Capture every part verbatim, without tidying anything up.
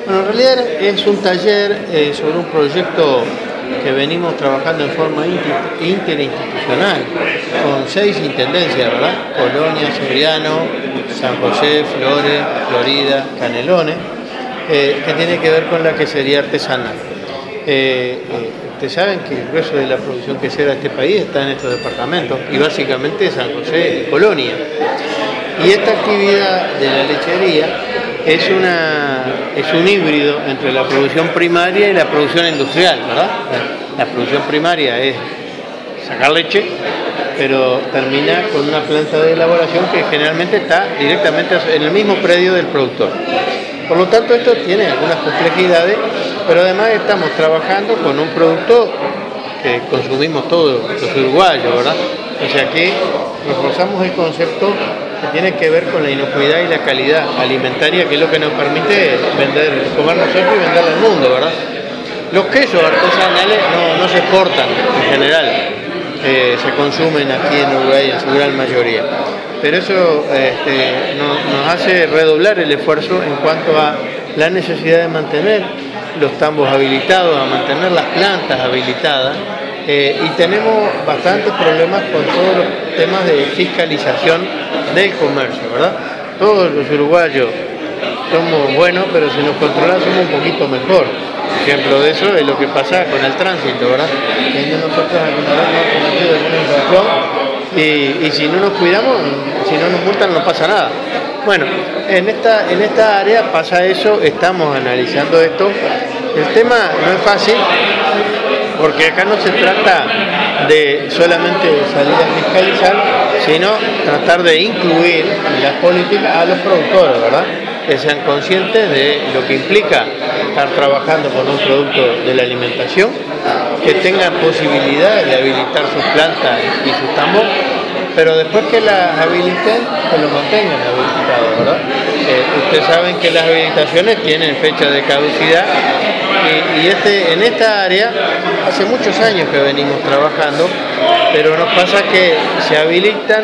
Bueno, en realidad es un taller eh, sobre un proyecto que venimos trabajando en forma interinstitucional con seis intendencias, ¿verdad? Colonia, Severiano, San José, Flores, Florida, Canelones, eh, que tiene que ver con la quesería artesanal. Eh, eh, ustedes saben que el grueso de la producción quesera de este país está en estos departamentos y básicamente San José y Colonia. Y esta actividad de la lechería es, una, es un híbrido entre la producción primaria y la producción industrial, ¿verdad? La, la producción primaria es sacar leche, pero termina con una planta de elaboración que generalmente está directamente en el mismo predio del productor. Por lo tanto, esto tiene algunas complejidades, pero además estamos trabajando con un producto que consumimos todos los uruguayos, ¿verdad? O sea que reforzamos el concepto que tiene que ver con la inocuidad y la calidad alimentaria, que es lo que nos permite vender, comer nosotros y venderle al mundo, ¿verdad? Los quesos artesanales no, no se exportan en general, eh, se consumen aquí en Uruguay en su gran mayoría. Pero eso este, nos, nos hace redoblar el esfuerzo en cuanto a la necesidad de mantener los tambos habilitados, a mantener las plantas habilitadas, eh, y tenemos bastantes problemas con todos los temas de fiscalización del comercio, ¿verdad? Todos los uruguayos somos buenos, pero si nos controlan somos un poquito mejor. Ejemplo de eso es lo que pasa con el tránsito, ¿verdad? Que nosotros alguna vez hemos cometido alguna infracción y, y si no nos cuidamos, si no nos multan no pasa nada. Bueno, en esta, en esta área pasa eso, estamos analizando esto. El tema no es fácil, porque acá no se trata de solamente salir a fiscalizar, sino tratar de incluir en las políticas a los productores, ¿verdad? Que sean conscientes de lo que implica estar trabajando con un producto de la alimentación, que tengan posibilidad de habilitar sus plantas y sus tambos, pero después que las habiliten, que lo mantengan habilitados, ¿verdad? Eh, ustedes saben que las habilitaciones tienen fecha de caducidad y, y este, en esta área hace muchos años que venimos trabajando, pero nos pasa que se habilitan,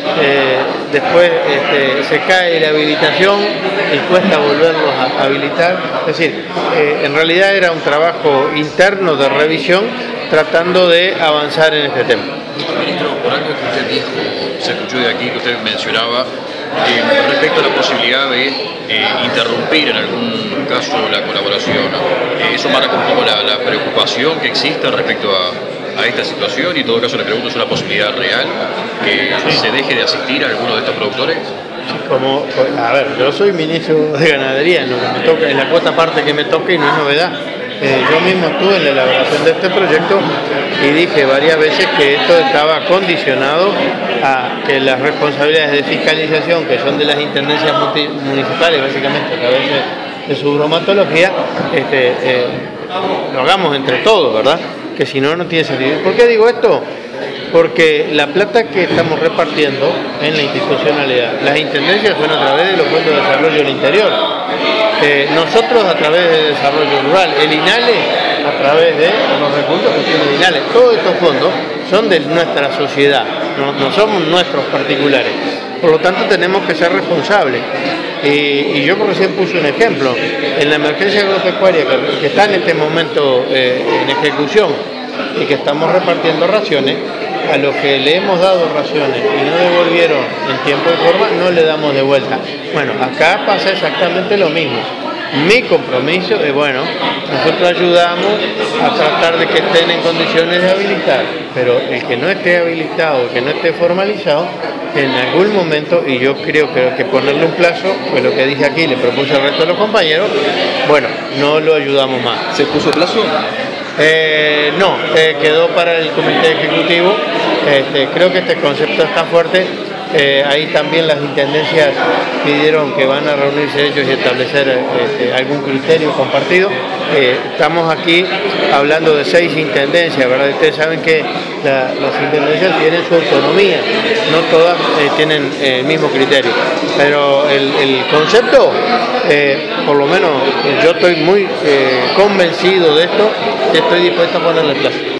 eh, después este, se cae la habilitación y cuesta volverlos a habilitar. Es decir, eh, en realidad era un trabajo interno de revisión tratando de avanzar en este tema. Ministro, por algo que usted dijo, se escuchó de aquí, que usted mencionaba, eh, respecto a la posibilidad de eh, interrumpir en algún caso la colaboración, eh, eso marca un poco la, la preocupación que existe respecto a, a esta situación, y en todo caso le pregunto, ¿es una posibilidad real que sí se deje de asistir a alguno de estos productores? Como, a ver, yo soy ministro de Ganadería, en, lo que me toca, en la cuota parte que me toca, y no es novedad. Eh, yo mismo estuve en la elaboración de este proyecto y dije varias veces que esto estaba condicionado a que las responsabilidades de fiscalización, que son de las intendencias municipales, básicamente a través de, de su bromatología, este, eh, lo hagamos entre todos, ¿verdad? Que si no, no tiene sentido. ¿Por qué digo esto? Porque la plata que estamos repartiendo en la institucionalidad, las intendencias son a través de los fondos de desarrollo del interior, eh, nosotros a través del desarrollo rural, el INALE a través de los recursos que tiene el INALE. Todos estos fondos son de nuestra sociedad, no, no son nuestros particulares. Por lo tanto, tenemos que ser responsables. Y, y yo recién puse un ejemplo. En la emergencia agropecuaria que, que está en este momento eh, en ejecución y que estamos repartiendo raciones, a los que le hemos dado raciones y no devolvieron en tiempo y forma, no le damos de vuelta. Bueno, acá pasa exactamente lo mismo. Mi compromiso es, bueno, nosotros ayudamos a tratar de que estén en condiciones de habilitar, pero el que no esté habilitado, el que no esté formalizado, en algún momento, y yo creo que hay que ponerle un plazo, pues lo que dije aquí, le propuse al resto de los compañeros, bueno, no lo ayudamos más. ¿Se puso plazo? Eh, no, eh, quedó para el comité ejecutivo. Este, creo que este concepto está fuerte. Eh, ahí también las intendencias pidieron que van a reunirse ellos y establecer este, algún criterio compartido. Eh, estamos aquí hablando de seis intendencias, ¿verdad? Ustedes saben que la, las intendencias tienen su autonomía, no todas eh, tienen el mismo criterio, pero el, el concepto, eh, por lo menos yo estoy muy eh, convencido de esto y estoy dispuesto a ponerle plazo.